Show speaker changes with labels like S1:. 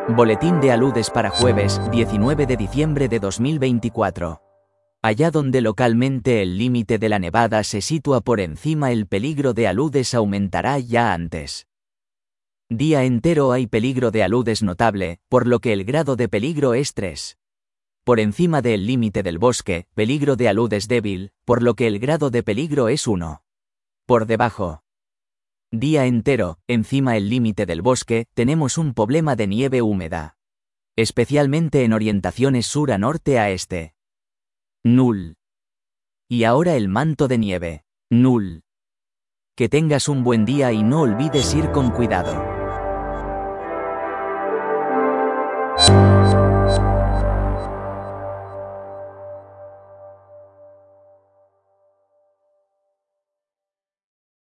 S1: Boletín de aludes para jueves, 19 de diciembre de 2024. Allá donde localmente el límite de la nevada se sitúa por encima, el peligro de aludes aumentará ya antes. Día entero hay peligro de aludes notable, por lo que el grado de peligro es 3. Por encima del límite del bosque, peligro de aludes débil, por lo que el grado de peligro es 1. Por debajo. Día entero, encima el límite del bosque, tenemos un problema de nieve húmeda. Especialmente en orientaciones sur a norte a este. Null. Y ahora el manto de nieve. Null. Que tengas un buen día y no olvides ir con cuidado.